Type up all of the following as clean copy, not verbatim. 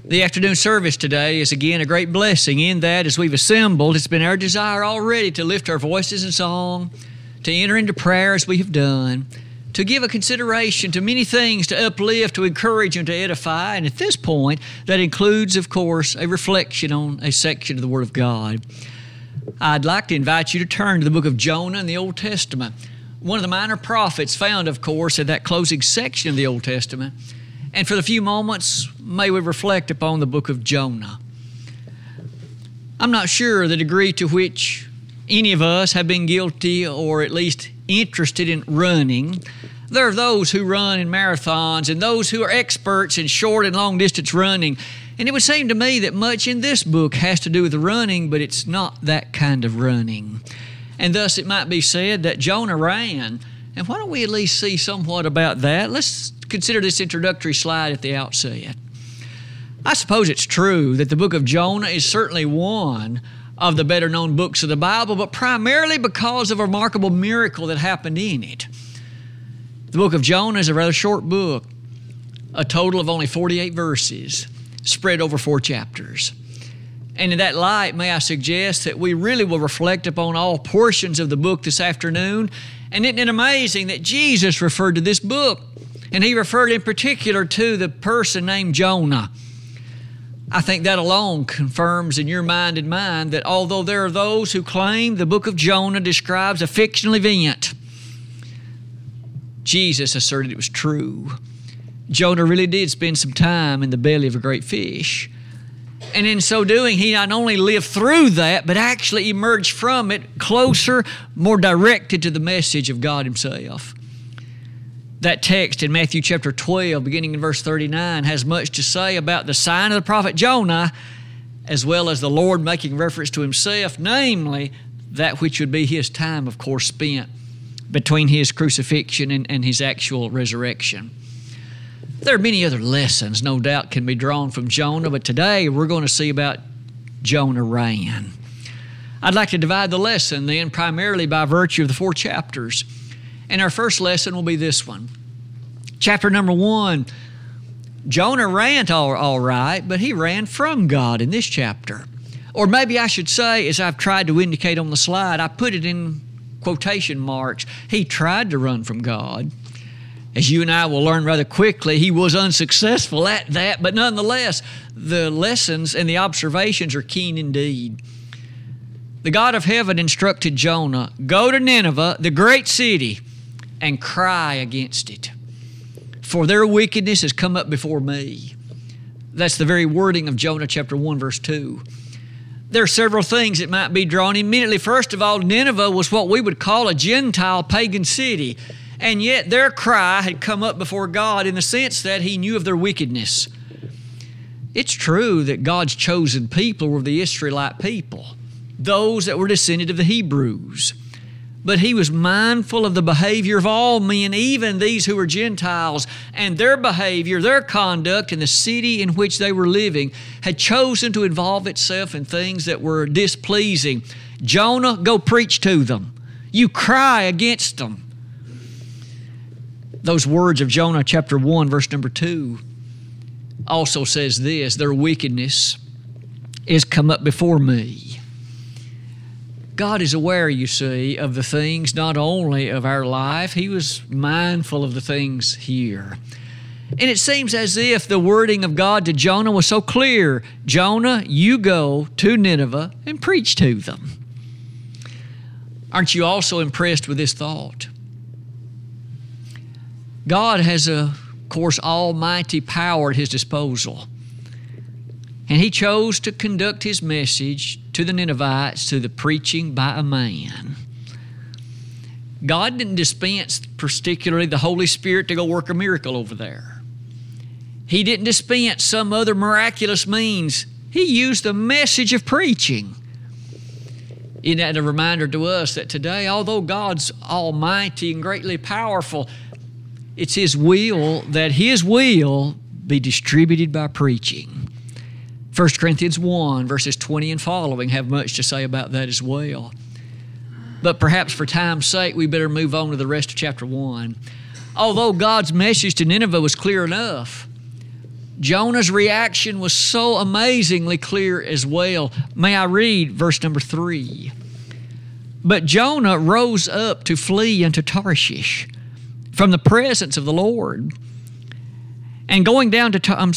The afternoon service today is again a great blessing in that as we've assembled, it's been our desire already to lift our voices in song, to enter into prayer as we have done, to give a consideration to many things, to uplift, to encourage, and to edify. And at this point, that includes, of course, a reflection on a section of the Word of God. I'd like to invite you to turn to the book of Jonah in the Old Testament. One of the minor prophets found, of course, in that closing section of the Old Testament. And for the few moments, may we reflect upon the book of Jonah. I'm not sure the degree to which any of us have been guilty or at least interested in running. There are those who run in marathons and those who are experts in short and long distance running. And it would seem to me that much in this book has to do with running, but it's not that kind of running. And thus it might be said that Jonah ran. And why don't we at least see somewhat about that? Let's consider this introductory slide at the outset. I suppose it's true that the book of Jonah is certainly one of the better known books of the Bible, but primarily because of a remarkable miracle that happened in it. The book of Jonah is a rather short book, a total of only 48 verses, spread over 4 chapters. And in that light, may I suggest that we really will reflect upon all portions of the book this afternoon. And isn't it amazing that Jesus referred to this book? And he referred in particular to the person named Jonah. I think that alone confirms in your mind and mine that although there are those who claim the book of Jonah describes a fictional event, Jesus asserted it was true. Jonah really did spend some time in the belly of a great fish. And in so doing, he not only lived through that, but actually emerged from it closer, more directed to the message of God Himself. That text in Matthew chapter 12, beginning in verse 39, has much to say about the sign of the prophet Jonah, as well as the Lord making reference to Himself, namely that which would be His time, of course, spent between His crucifixion and His actual resurrection. There are many other lessons, no doubt, can be drawn from Jonah, but today we're going to see about Jonah ran. I'd like to divide the lesson then primarily by virtue of the 4 chapters. And our first lesson will be this one. Chapter number 1, Jonah ran all right, but he ran from God in this chapter. Or maybe I should say, as I've tried to indicate on the slide, I put it in quotation marks. He tried to run from God. As you and I will learn rather quickly, he was unsuccessful at that, but nonetheless, the lessons and the observations are keen indeed. The God of heaven instructed Jonah, "Go to Nineveh, the great city, and cry against it, for their wickedness has come up before me." That's the very wording of Jonah chapter 1, verse 2. There are several things that might be drawn immediately. First of all, Nineveh was what we would call a Gentile pagan city, and yet their cry had come up before God in the sense that He knew of their wickedness. It's true that God's chosen people were the Israelite people, those that were descended of the Hebrews. But He was mindful of the behavior of all men, even these who were Gentiles, and their behavior, their conduct in the city in which they were living had chosen to involve itself in things that were displeasing. Jonah, go preach to them. You cry against them. Those words of Jonah chapter 1, verse number 2 also says this, their wickedness is come up before me. God is aware, you see, of the things not only of our life, He was mindful of the things here. And it seems as if the wording of God to Jonah was so clear. Jonah, you go to Nineveh and preach to them. Aren't you also impressed with this thought? God has, of course, almighty power at His disposal. And He chose to conduct His message to the Ninevites to the preaching by a man. God didn't dispense particularly the Holy Spirit to go work a miracle over there. He didn't dispense some other miraculous means. He used the message of preaching. Isn't that a reminder to us that today, although God's almighty and greatly powerful, it's His will that His will be distributed by preaching. 1 Corinthians 1, verses 20 and following have much to say about that as well. But perhaps for time's sake, we better move on to the rest of chapter 1. Although God's message to Nineveh was clear enough, Jonah's reaction was so amazingly clear as well. May I read verse number 3? But Jonah rose up to flee unto Tarshish from the presence of the Lord, and went down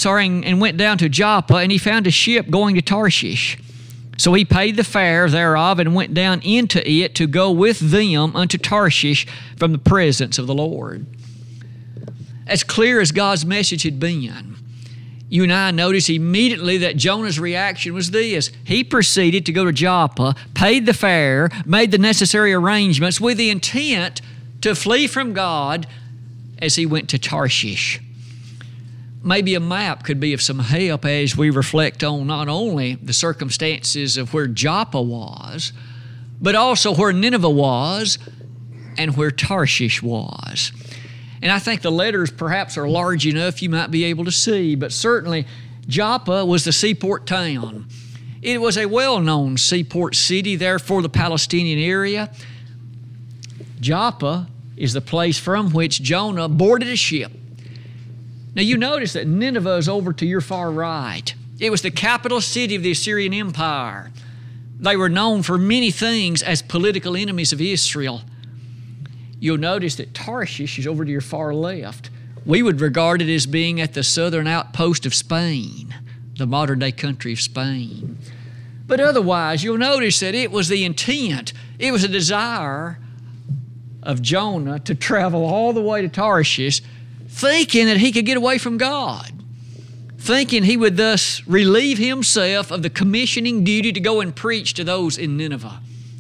to Joppa, and he found a ship going to Tarshish. So he paid the fare thereof and went down into it to go with them unto Tarshish from the presence of the Lord. As clear as God's message had been, you and I notice immediately that Jonah's reaction was this. He proceeded to go to Joppa, paid the fare, made the necessary arrangements with the intent to flee from God as he went to Tarshish. Maybe a map could be of some help as we reflect on not only the circumstances of where Joppa was, but also where Nineveh was and where Tarshish was. And I think the letters perhaps are large enough you might be able to see, but certainly Joppa was the seaport town. It was a well-known seaport city there for the Palestinian area. Joppa is the place from which Jonah boarded a ship. Now you notice that Nineveh is over to your far right. It was the capital city of the Assyrian Empire. They were known for many things as political enemies of Israel. You'll notice that Tarshish is over to your far left. We would regard it as being at the southern outpost of Spain, the modern-day country of Spain. But otherwise, you'll notice that it was the intent, it was a desire of Jonah to travel all the way to Tarshish, thinking that he could get away from God, thinking he would thus relieve himself of the commissioning duty to go and preach to those in Nineveh.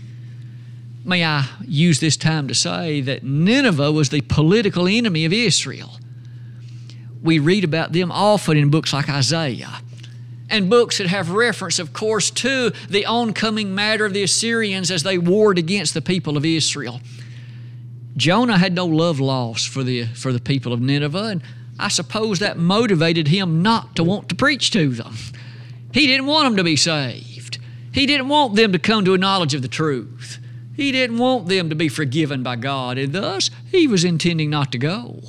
May I use this time to say that Nineveh was the political enemy of Israel. We read about them often in books like Isaiah, and books that have reference, of course, to the oncoming matter of the Assyrians as they warred against the people of Israel. Jonah had no love lost for the people of Nineveh, and I suppose that motivated him not to want to preach to them. He didn't want them to be saved. He didn't want them to come to a knowledge of the truth. He didn't want them to be forgiven by God, and thus he was intending not to go.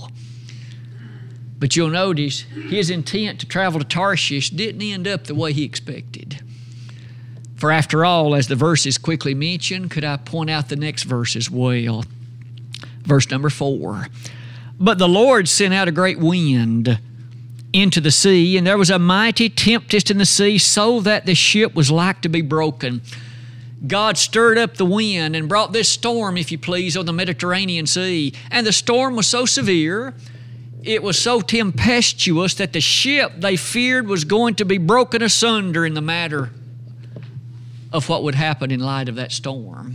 But you'll notice his intent to travel to Tarshish didn't end up the way he expected. For after all, as the verses quickly mention, could I point out the next verse as well? Verse number 4. But the Lord sent out a great wind into the sea, and there was a mighty tempest in the sea, so that the ship was like to be broken. God stirred up the wind and brought this storm, if you please, on the Mediterranean Sea. And the storm was so severe, it was so tempestuous, that the ship, they feared, was going to be broken asunder in the matter of what would happen in light of that storm.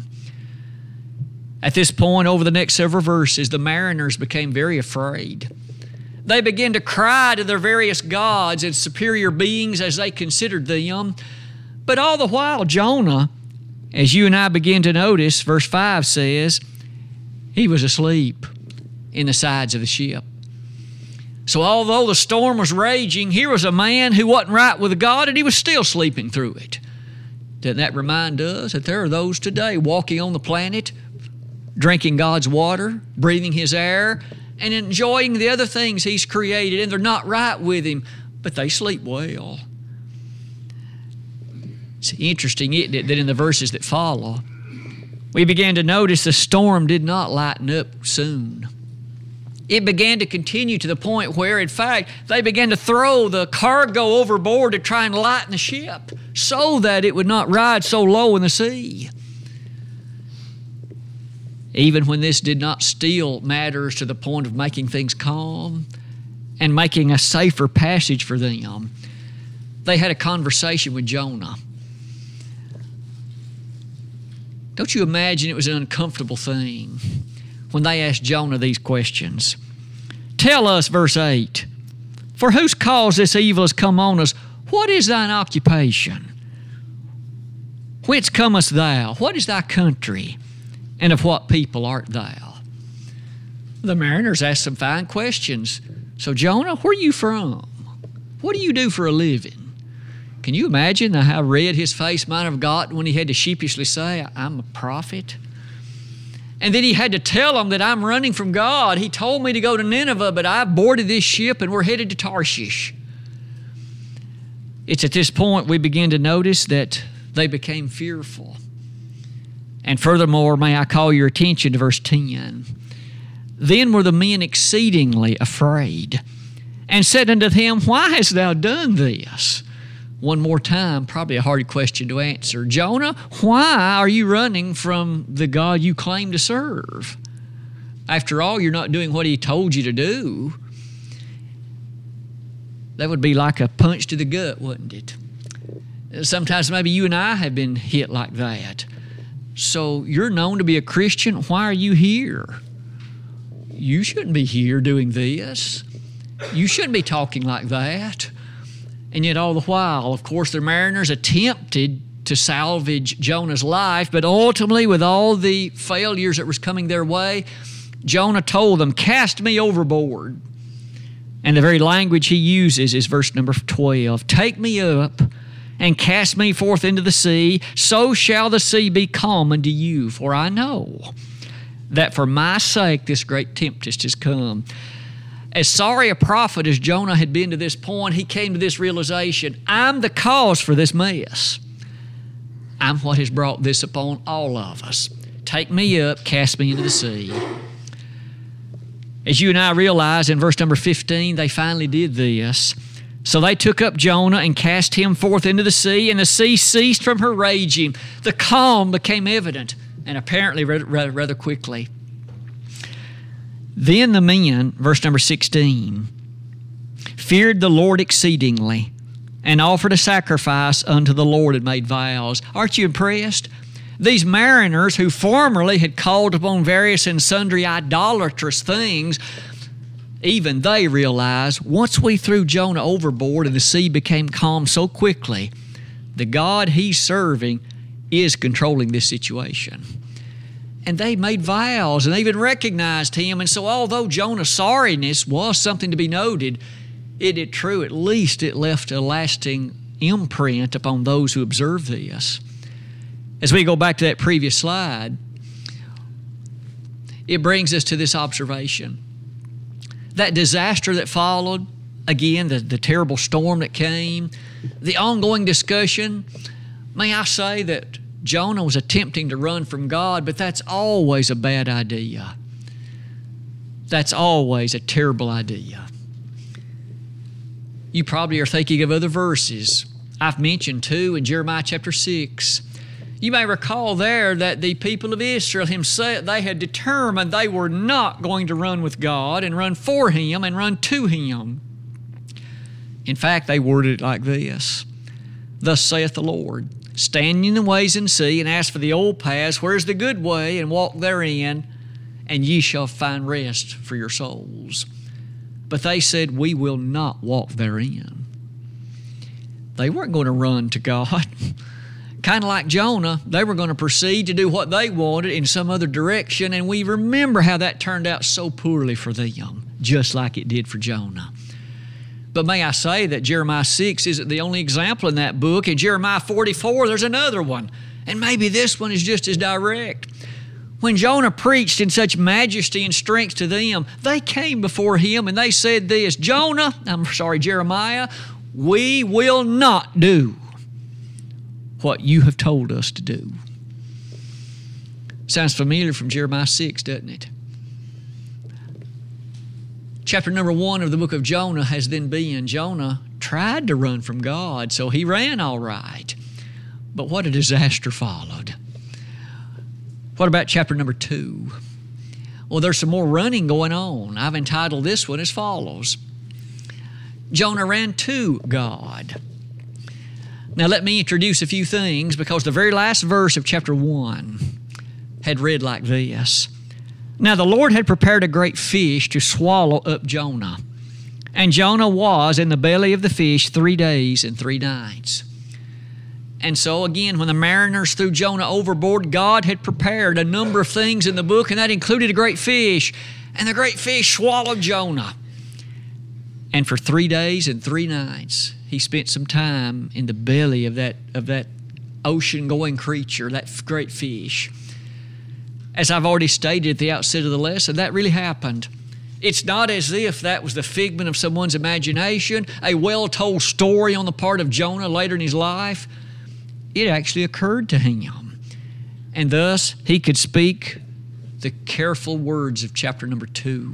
At this point, over the next several verses, the mariners became very afraid. They began to cry to their various gods and superior beings as they considered them. But all the while, Jonah, as you and I begin to notice, verse 5 says, he was asleep in the sides of the ship. So although the storm was raging, here was a man who wasn't right with God, and he was still sleeping through it. Doesn't that remind us that there are those today walking on the planet, drinking God's water, breathing His air, and enjoying the other things He's created, and they're not right with Him, but they sleep well. It's interesting, isn't it, that in the verses that follow, we began to notice the storm did not lighten up soon. It began to continue to the point where, in fact, they began to throw the cargo overboard to try and lighten the ship so that it would not ride so low in the sea. Even when this did not still matters to the point of making things calm and making a safer passage for them, they had a conversation with Jonah. Don't you imagine it was an uncomfortable thing when they asked Jonah these questions? Tell us, verse 8, for whose cause this evil has come on us? What is thine occupation? Whence comest thou? What is thy country? And of what people art thou? The mariners asked some fine questions. So Jonah, where are you from? What do you do for a living? Can you imagine how red his face might have gotten when he had to sheepishly say, I'm a prophet? And then he had to tell them that I'm running from God. He told me to go to Nineveh, but I boarded this ship and we're headed to Tarshish. It's at this point we begin to notice that they became fearful. And furthermore, may I call your attention to verse 10. Then were the men exceedingly afraid, and said unto him, Why hast thou done this? One more time, probably a hard question to answer. Jonah, why are you running from the God you claim to serve? After all, you're not doing what He told you to do. That would be like a punch to the gut, wouldn't it? Sometimes maybe you and I have been hit like that. So you're known to be a Christian. Why are you here? You shouldn't be here doing this. You shouldn't be talking like that. And yet all the while, of course, the mariners attempted to salvage Jonah's life, but ultimately with all the failures that was coming their way, Jonah told them, Cast me overboard. And the very language he uses is verse number 12. Take me up and cast me forth into the sea, so shall the sea be calm unto you, for I know that for my sake this great tempest has come. As sorry a prophet as Jonah had been to this point, he came to this realization, I'm the cause for this mess. I'm what has brought this upon all of us. Take me up, cast me into the sea. As you and I realize in verse number 15, they finally did this. So they took up Jonah and cast him forth into the sea, and the sea ceased from her raging. The calm became evident, and apparently rather quickly. Then the men, verse number 16, feared the Lord exceedingly, and offered a sacrifice unto the Lord and made vows. Aren't you impressed? These mariners who formerly had called upon various and sundry idolatrous things, even they realized once we threw Jonah overboard and the sea became calm so quickly, the God he's serving is controlling this situation. And they made vows and they even recognized him. And so although Jonah's sorriness was something to be noted, it is true, at least it left a lasting imprint upon those who observed this. As we go back to that previous slide, it brings us to this observation. That disaster that followed, again, the terrible storm that came, the ongoing discussion, may I say that Jonah was attempting to run from God, but that's always a bad idea. That's always a terrible idea. You probably are thinking of other verses. I've mentioned two in Jeremiah chapter 6. You may recall there that the people of Israel himself, they had determined they were not going to run with God and run for Him and run to Him. In fact, they worded it like this. Thus saith the Lord, stand in the ways and see, and ask for the old paths, where's the good way, and walk therein, and ye shall find rest for your souls. But they said, we will not walk therein. They weren't going to run to God. Kind of like Jonah, they were going to proceed to do what they wanted in some other direction, and we remember how that turned out so poorly for them, just like it did for Jonah. But may I say that Jeremiah 6 isn't the only example in that book. In Jeremiah 44, there's another one, and maybe this one is just as direct. When Jonah preached in such majesty and strength to them, they came before him and they said this, Jeremiah, we will not do what you have told us to do. Sounds familiar from Jeremiah 6, doesn't it? Chapter number 1 of the book of Jonah has then been, Jonah tried to run from God, so he ran all right. But what a disaster followed. What about chapter number 2? Well, there's some more running going on. I've entitled this one as follows. Jonah ran to God. Now let me introduce a few things, because the very last verse of chapter 1 had read like this. Now the Lord had prepared a great fish to swallow up Jonah. And Jonah was in the belly of the fish 3 days and 3 nights. And so again, when the mariners threw Jonah overboard, God had prepared a number of things in the book, and that included a great fish. And the great fish swallowed Jonah. And for 3 days and 3 nights, he spent some time in the belly of that ocean-going creature, that great fish. As I've already stated at the outset of the lesson, that really happened. It's not as if that was the figment of someone's imagination, a well-told story on the part of Jonah later in his life. It actually occurred to him. And thus, he could speak the careful words of chapter number 2.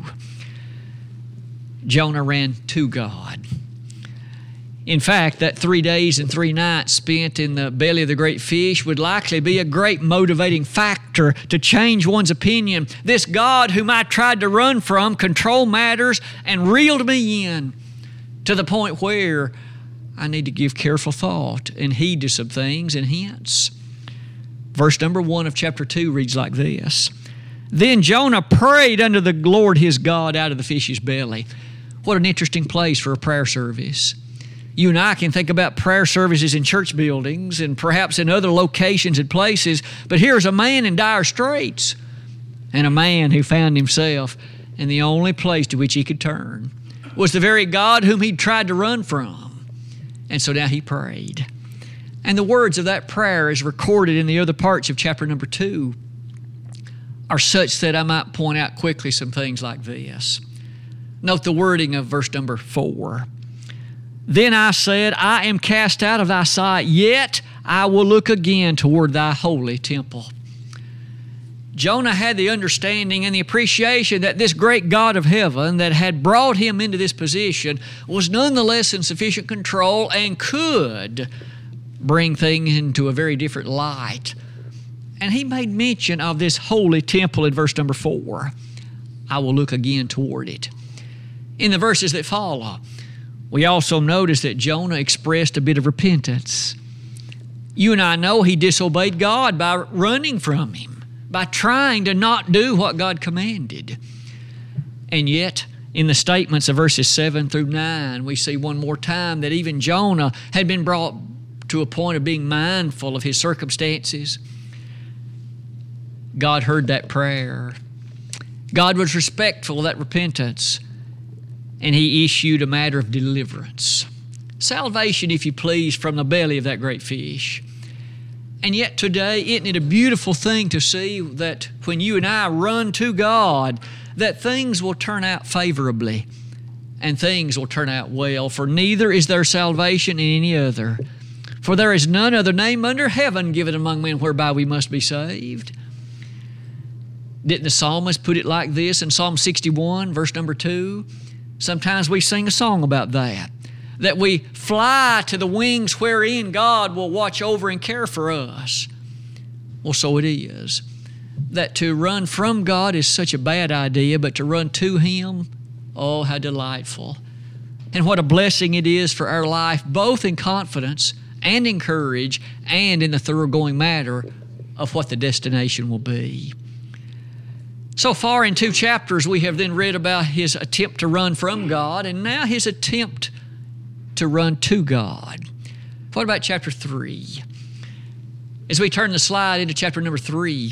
Jonah ran to God. In fact, that 3 days and 3 nights spent in the belly of the great fish would likely be a great motivating factor to change one's opinion. This God whom I tried to run from controlled matters and reeled me in to the point where I need to give careful thought and heed to some things and hints. Verse number 1 of chapter 2 reads like this. Then Jonah prayed unto the Lord his God out of the fish's belly. What an interesting place for a prayer service. You and I can think about prayer services in church buildings and perhaps in other locations and places, but here's a man in dire straits and a man who found himself in the only place to which he could turn was the very God whom he'd tried to run from. And so now he prayed. And the words of that prayer, as recorded in the other parts of chapter number 2, are such that I might point out quickly some things like this. Note the wording of verse number 4. Then I said, I am cast out of thy sight, yet I will look again toward thy holy temple. Jonah had the understanding and the appreciation that this great God of heaven that had brought him into this position was nonetheless in sufficient control and could bring things into a very different light. And he made mention of this holy temple in verse number 4. I will look again toward it. In the verses that follow, we also notice that Jonah expressed a bit of repentance. You and I know he disobeyed God by running from Him, by trying to not do what God commanded. And yet, in the statements of verses 7 through 9, we see one more time that even Jonah had been brought to a point of being mindful of his circumstances. God heard that prayer. God was respectful of that repentance. And He issued a matter of deliverance. Salvation, if you please, from the belly of that great fish. And yet today, isn't it a beautiful thing to see that when you and I run to God, that things will turn out favorably and things will turn out well. For neither is there salvation in any other. For there is none other name under heaven given among men whereby we must be saved. Didn't the psalmist put it like this in Psalm 61, verse number 2? Sometimes we sing a song about that we fly to the wings wherein God will watch over and care for us. Well, so it is. That to run from God is such a bad idea, but to run to Him, oh, how delightful. And what a blessing it is for our life, both in confidence and in courage and in the thoroughgoing matter of what the destination will be. So far in 2 chapters, we have then read about his attempt to run from God and now his attempt to run to God. What about chapter 3? As we turn the slide into chapter number 3,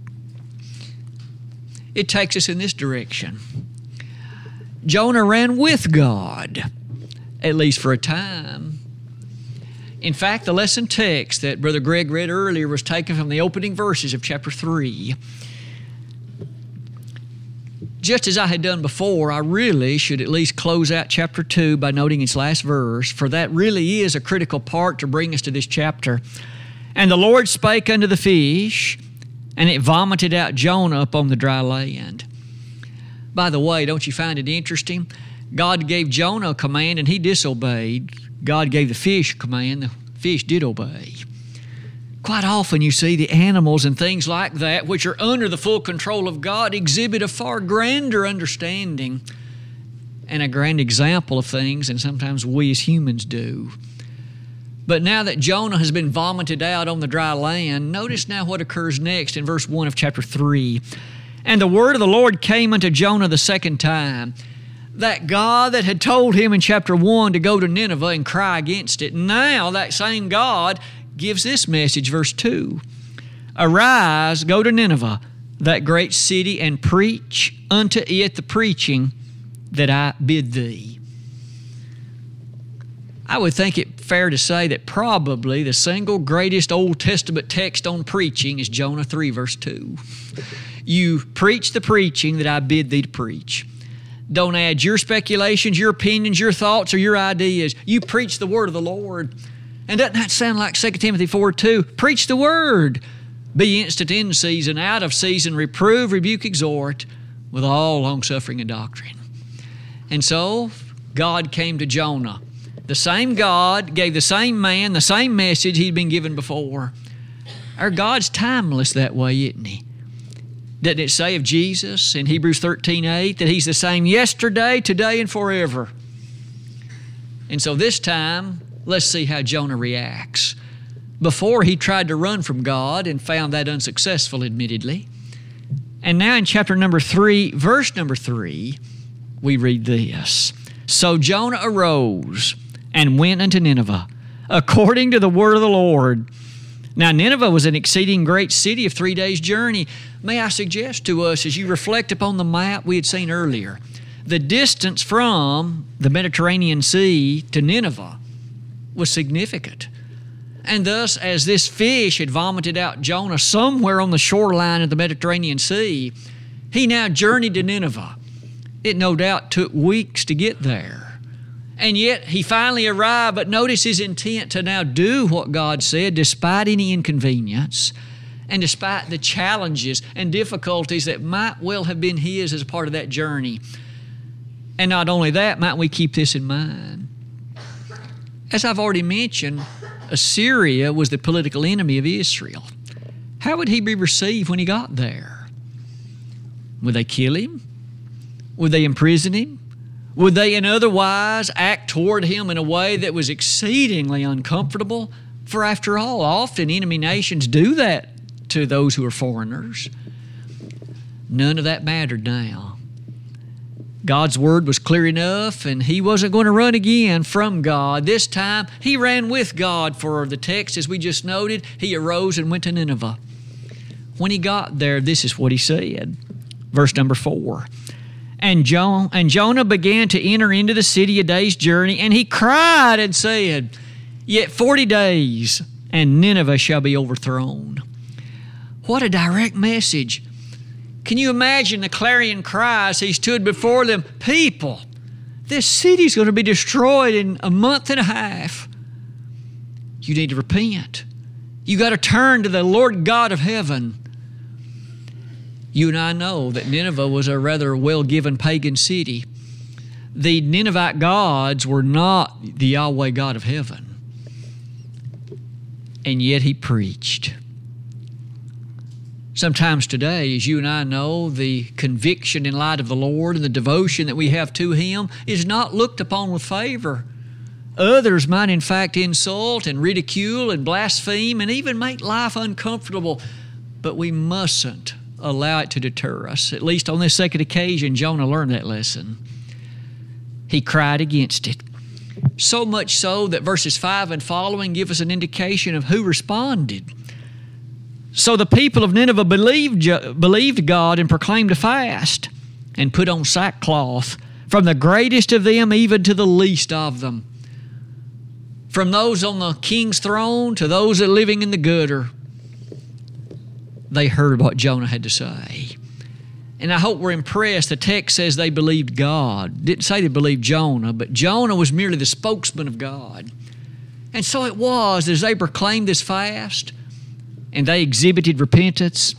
it takes us in this direction. Jonah ran with God, at least for a time. In fact, the lesson text that Brother Greg read earlier was taken from the opening verses of chapter 3. Just as I had done before, I really should at least close out chapter 2 by noting its last verse, for that really is a critical part to bring us to this chapter. And the Lord spake unto the fish, and it vomited out Jonah upon the dry land. By the way, don't you find it interesting? God gave Jonah a command and he disobeyed. God gave the fish a command, the fish did obey. Quite often you see the animals and things like that, which are under the full control of God, exhibit a far grander understanding and a grand example of things than sometimes we as humans do. But now that Jonah has been vomited out on the dry land, notice now what occurs next in verse 1 of chapter 3. And the word of the Lord came unto Jonah the second time. That God that had told him in chapter 1 to go to Nineveh and cry against it, now that same God gives this message, verse 2. Arise, go to Nineveh, that great city, and preach unto it the preaching that I bid thee. I would think it fair to say that probably the single greatest Old Testament text on preaching is Jonah 3, verse 2. You preach the preaching that I bid thee to preach. Don't add your speculations, your opinions, your thoughts, or your ideas. You preach the word of the Lord. And doesn't that sound like 2 Timothy 4:2? Preach the word. Be instant in season, out of season, reprove, rebuke, exhort, with all longsuffering and doctrine. And so, God came to Jonah. The same God gave the same man the same message he'd been given before. Our God's timeless that way, isn't He? Doesn't it say of Jesus in Hebrews 13:8 that He's the same yesterday, today, and forever? And so this time, let's see how Jonah reacts. Before, he tried to run from God and found that unsuccessful, admittedly. And now in chapter number 3, verse number 3, we read this. So Jonah arose and went unto Nineveh, according to the word of the Lord. Now Nineveh was an exceeding great city of 3 days' journey. May I suggest to us, as you reflect upon the map we had seen earlier, the distance from the Mediterranean Sea to Nineveh was significant. And thus, as this fish had vomited out Jonah somewhere on the shoreline of the Mediterranean Sea, he now journeyed to Nineveh. It no doubt took weeks to get there. And yet he finally arrived, but notice his intent to now do what God said despite any inconvenience and despite the challenges and difficulties that might well have been his as a part of that journey. And not only that, might we keep this in mind? As I've already mentioned, Assyria was the political enemy of Israel. How would he be received when he got there? Would they kill him? Would they imprison him? Would they in other wise act toward him in a way that was exceedingly uncomfortable? For after all, often enemy nations do that to those who are foreigners. None of that mattered now. God's word was clear enough, and he wasn't going to run again from God. This time, he ran with God. For the text, as we just noted, he arose and went to Nineveh. When he got there, this is what he said. Verse number 4. And Jonah began to enter into the city a day's journey, and he cried and said, Yet 40 days, and Nineveh shall be overthrown. What a direct message. Can you imagine the clarion cry as he stood before them? People, this city's going to be destroyed in a month and a half. You need to repent. You got to turn to the Lord God of heaven. You and I know that Nineveh was a rather well-given pagan city. The Ninevite gods were not the Yahweh God of heaven. And yet he preached. Sometimes today, as you and I know, the conviction in light of the Lord and the devotion that we have to Him is not looked upon with favor. Others might in fact insult and ridicule and blaspheme and even make life uncomfortable, but we mustn't allow it to deter us. At least on this second occasion, Jonah learned that lesson. He cried against it. So much so that verses 5 and following give us an indication of who responded. So the people of Nineveh believed God and proclaimed a fast and put on sackcloth, from the greatest of them even to the least of them. From those on the king's throne to those that are living in the gutter, they heard what Jonah had to say. And I hope we're impressed. The text says they believed God. It didn't say they believed Jonah, but Jonah was merely the spokesman of God. And so it was, as they proclaimed this fast, and they exhibited repentance.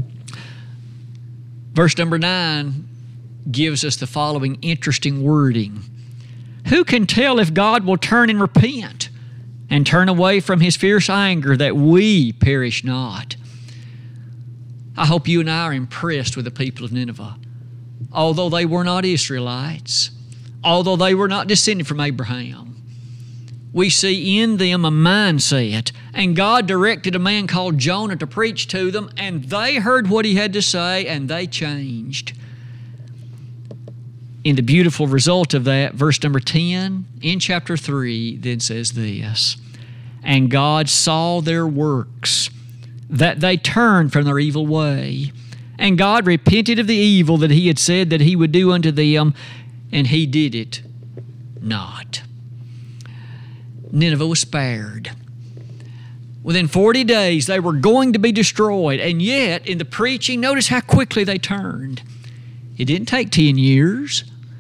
Verse number 9 gives us the following interesting wording. Who can tell if God will turn and repent and turn away from His fierce anger that we perish not? I hope you and I are impressed with the people of Nineveh. Although they were not Israelites, although they were not descended from Abraham, we see in them a mindset. And God directed a man called Jonah to preach to them, and they heard what he had to say, and they changed. In the beautiful result of that, verse number 10 in chapter 3 then says this, And God saw their works, that they turned from their evil way. And God repented of the evil that He had said that He would do unto them, and He did it not. Nineveh was spared. Within 40 days, they were going to be destroyed. And yet, in the preaching, notice how quickly they turned. It didn't take 10 years.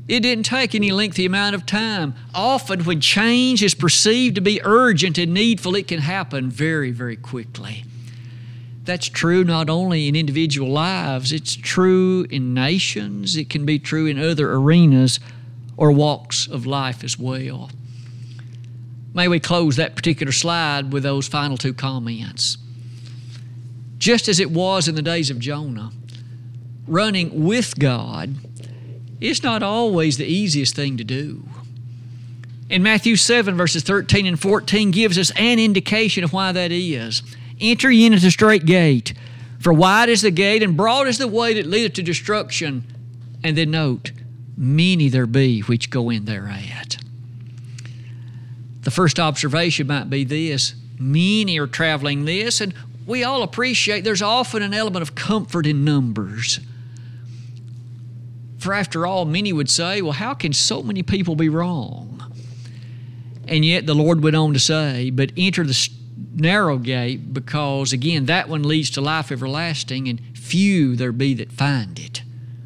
It didn't take any lengthy amount of time. Often when change is perceived to be urgent and needful, it can happen very, very quickly. That's true not only in individual lives, it's true in nations, it can be true in other arenas or walks of life as well. May we close that particular slide with those final two comments. Just as it was in the days of Jonah, running with God is not always the easiest thing to do. And Matthew 7 verses 13 and 14 gives us an indication of why that is. Enter ye into the straight gate, for wide is the gate and broad is the way that leadeth to destruction. And then note, many there be which go in thereat. The first observation might be this: many are traveling this, and we all appreciate there's often an element of comfort in numbers. For after all, many would say, well, how can so many people be wrong? And yet the Lord went on to say, but enter the narrow gate, because again, that one leads to life everlasting, and few there be that find it.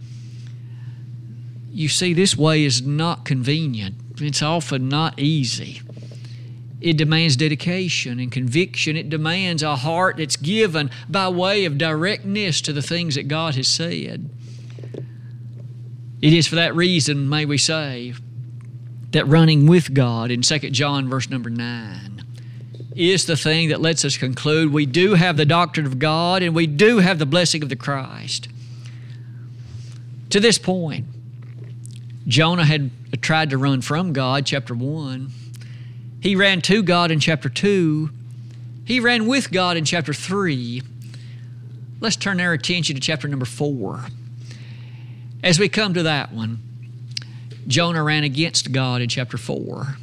You see, this way is not convenient. It's often not easy. It demands dedication and conviction. It demands a heart that's given by way of directness to the things that God has said. It is for that reason, may we say, that running with God in 2 John verse number 9 is the thing that lets us conclude we do have the doctrine of God and we do have the blessing of the Christ. To this point, Jonah had tried to run from God, chapter 1. He ran to God in chapter 2. He ran with God in chapter 3. Let's turn our attention to chapter number 4. As we come to that one, Jonah ran against God in chapter 4.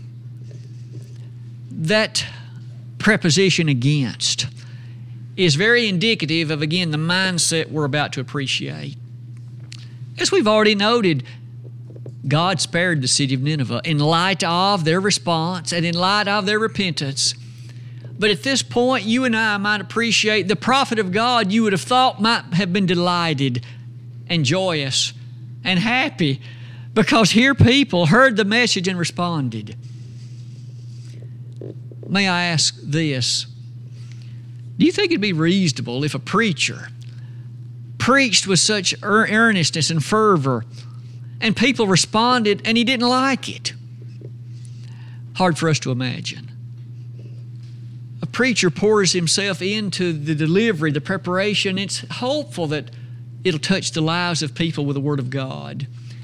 That preposition against is very indicative of, again, the mindset we're about to appreciate. As we've already noted, God spared the city of Nineveh in light of their response and in light of their repentance. But at this point, you and I might appreciate the prophet of God you would have thought might have been delighted and joyous and happy, because here people heard the message and responded. May I ask this? Do you think it'd be reasonable if a preacher preached with such earnestness and fervor and people responded and he didn't like it? Hard for us to imagine. A preacher pours himself into the delivery, the preparation. It's hopeful that it'll touch the lives of people with the Word of God.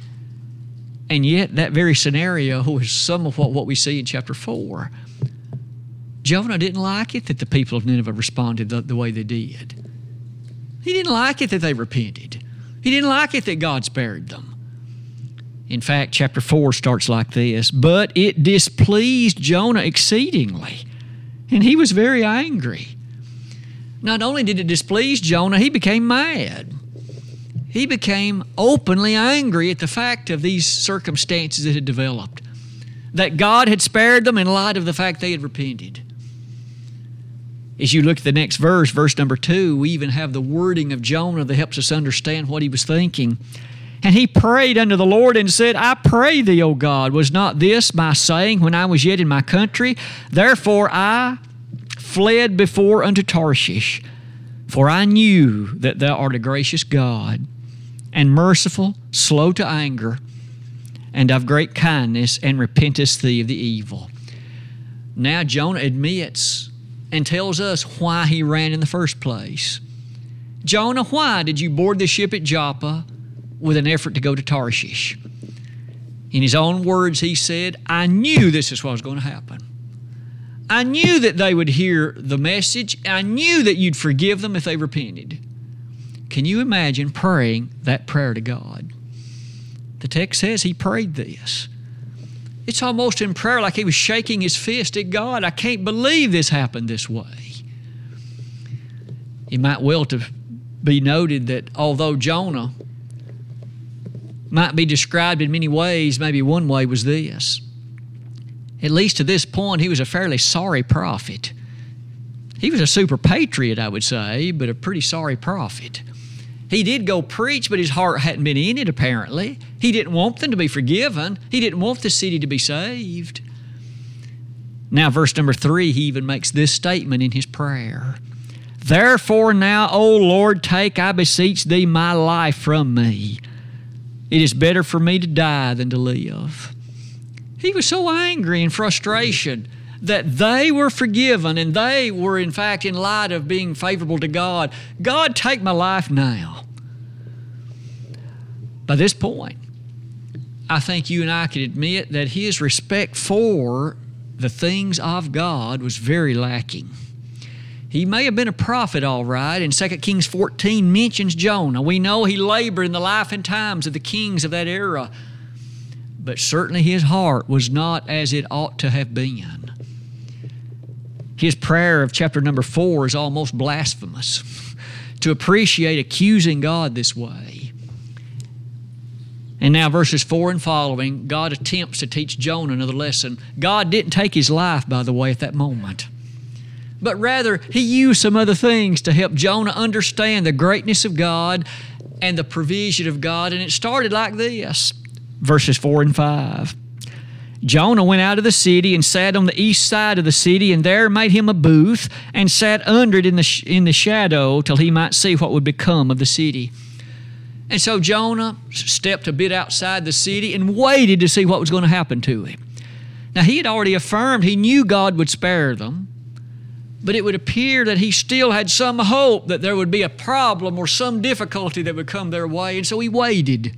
And yet that very scenario is some of what we see in chapter 4. Jonah didn't like it that the people of Nineveh responded the way they did. He didn't like it that they repented. He didn't like it that God spared them. In fact, chapter 4 starts like this: but it displeased Jonah exceedingly, and he was very angry. Not only did it displease Jonah, he became mad. He became openly angry at the fact of these circumstances that had developed, that God had spared them in light of the fact they had repented. As you look at the next verse, verse number 2, we even have the wording of Jonah that helps us understand what he was thinking. And he prayed unto the Lord and said, I pray thee, O God, was not this my saying when I was yet in my country? Therefore I fled before unto Tarshish, for I knew that thou art a gracious God, and merciful, slow to anger, and of great kindness, and repentest thee of the evil. Now Jonah admits and tells us why he ran in the first place. Jonah, why did you board the ship at Joppa with an effort to go to Tarshish? In his own words, he said, I knew this is what was going to happen. I knew that they would hear the message. I knew that you'd forgive them if they repented. Can you imagine praying that prayer to God? The text says he prayed this. It's almost in prayer like he was shaking his fist at God. I can't believe this happened this way. It might well to be noted that although Jonah might be described in many ways, maybe one way was this: at least to this point, he was a fairly sorry prophet. He was a super patriot, I would say, but a pretty sorry prophet. He did go preach, but his heart hadn't been in it, apparently. He didn't want them to be forgiven. He didn't want the city to be saved. Now, verse number 3, he even makes this statement in his prayer. Therefore now, O Lord, take, I beseech thee, my life from me. It is better for me to die than to live. He was so angry and frustration that they were forgiven, and they were, in fact, in light of being favorable to God. God, take my life now. By this point, I think you and I can admit that his respect for the things of God was very lacking. He may have been a prophet, all right, and 2 Kings 14 mentions Jonah. We know he labored in the life and times of the kings of that era, but certainly his heart was not as it ought to have been. His prayer of chapter number 4 is almost blasphemous to appreciate accusing God this way. And now verses 4 and following, God attempts to teach Jonah another lesson. God didn't take his life, by the way, at that moment, but rather he used some other things to help Jonah understand the greatness of God and the provision of God. And it started like this, verses 4 and 5. Jonah went out of the city and sat on the east side of the city, and there made him a booth and sat under it in the shadow till he might see what would become of the city. And so Jonah stepped a bit outside the city and waited to see what was going to happen to him. Now, he had already affirmed he knew God would spare them, but it would appear that he still had some hope that there would be a problem or some difficulty that would come their way, and so he waited.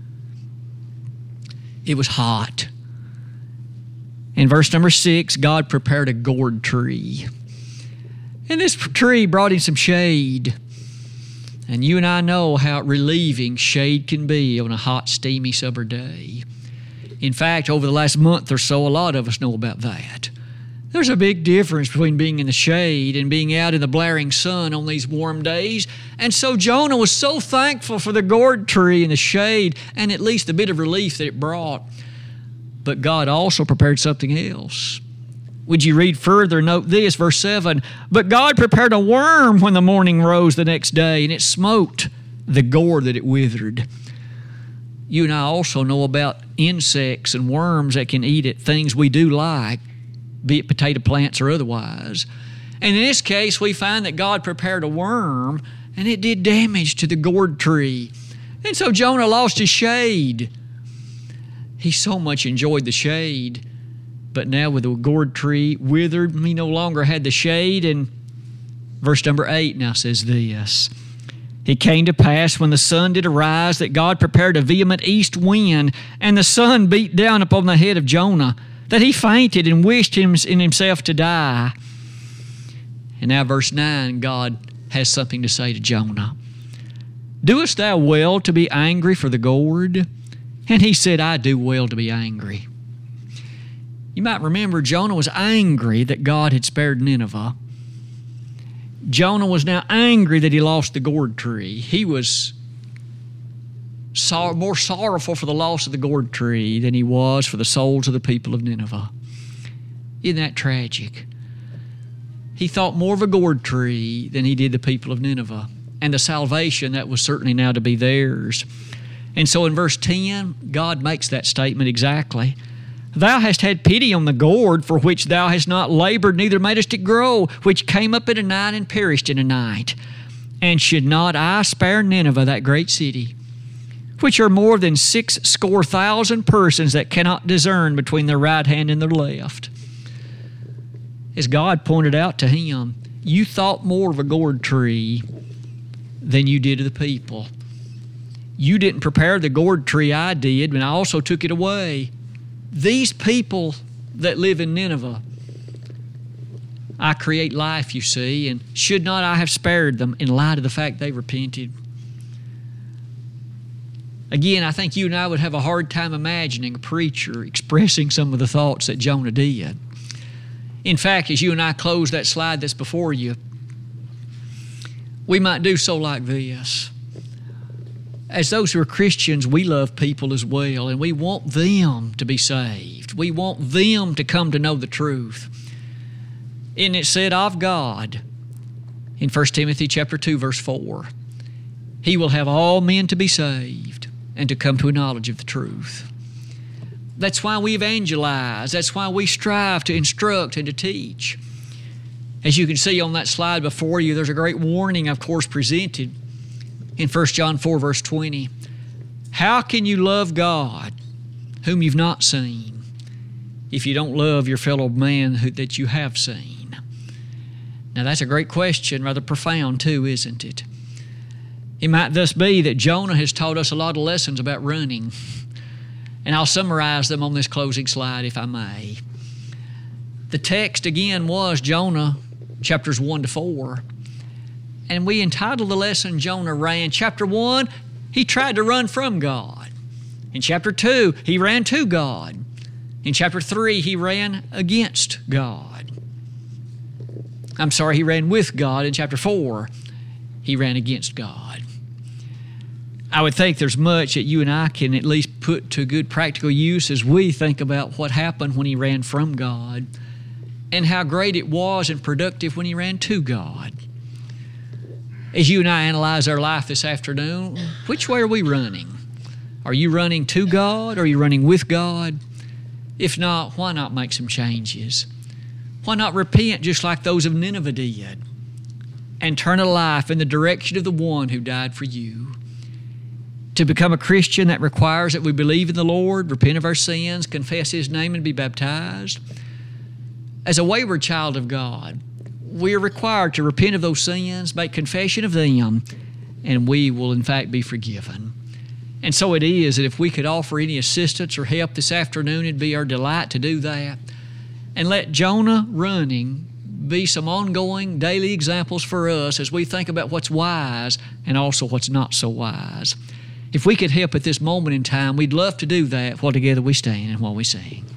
It was hot. In verse number 6, God prepared a gourd tree. And this tree brought him some shade. And you and I know how relieving shade can be on a hot, steamy summer day. In fact, over the last month or so, a lot of us know about that. There's a big difference between being in the shade and being out in the blaring sun on these warm days. And so Jonah was so thankful for the gourd tree and the shade and at least the bit of relief that it brought. But God also prepared something else. Would you read further? Note this, verse 7. But God prepared a worm when the morning rose the next day, and it smote the gourd that it withered. You and I also know about insects and worms that can eat at things we do like, be it potato plants or otherwise. And in this case, we find that God prepared a worm, and it did damage to the gourd tree. And so Jonah lost his shade. He so much enjoyed the shade, but now with the gourd tree withered, he no longer had the shade. And verse number 8 now says this. It came to pass when the sun did arise that God prepared a vehement east wind, and the sun beat down upon the head of Jonah, that he fainted and wished in himself to die. And now verse 9, God has something to say to Jonah. Doest thou well to be angry for the gourd? And he said, I do well to be angry. You might remember Jonah was angry that God had spared Nineveh. Jonah was now angry that he lost the gourd tree. He was more sorrowful for the loss of the gourd tree than he was for the souls of the people of Nineveh. Isn't that tragic? He thought more of a gourd tree than he did the people of Nineveh and the salvation that was certainly now to be theirs. And so in verse 10, God makes that statement exactly. Thou hast had pity on the gourd for which thou hast not labored, neither madest it grow, which came up in a night and perished in a night. And should not I spare Nineveh, that great city, which are more than 600,000 persons that cannot discern between their right hand and their left? As God pointed out to him, you thought more of a gourd tree than you did of the people. You didn't prepare the gourd tree, I did, and I also took it away. These people that live in Nineveh, I create life, you see, and should not I have spared them in light of the fact they repented? Again, I think you and I would have a hard time imagining a preacher expressing some of the thoughts that Jonah did. In fact, as you and I close that slide that's before you, we might do so like this. As those who are Christians, we love people as well, and we want them to be saved. We want them to come to know the truth. And it said of God in 1 Timothy chapter 2, verse 4, He will have all men to be saved and to come to a knowledge of the truth. That's why we evangelize. That's why we strive to instruct and to teach. As you can see on that slide before you, there's a great warning, of course, presented in 1 John 4, verse 20. How can you love God whom you've not seen if you don't love your fellow man that you have seen? Now that's a great question, rather profound too, isn't it? It might thus be that Jonah has taught us a lot of lessons about running. And I'll summarize them on this closing slide, if I may. The text again was Jonah, chapters 1 to 4. And we entitled the lesson, Jonah Ran. Chapter 1, he tried to run from God. In chapter 2, he ran to God. In chapter 3, he ran against God. He ran with God. In chapter 4, he ran against God. I would think there's much that you and I can at least put to good practical use as we think about what happened when he ran from God and how great it was and productive when he ran to God. As you and I analyze our life this afternoon, which way are we running? Are you running to God? Or are you running with God? If not, why not make some changes? Why not repent just like those of Nineveh did and turn a life in the direction of the one who died for you? To become a Christian, that requires that we believe in the Lord, repent of our sins, confess His name, and be baptized. As a wayward child of God, we are required to repent of those sins, make confession of them, and we will in fact be forgiven. And so it is that if we could offer any assistance or help this afternoon, it'd be our delight to do that. And let Jonah running be some ongoing daily examples for us as we think about what's wise and also what's not so wise. If we could help at this moment in time, we'd love to do that while together we stand and while we sing.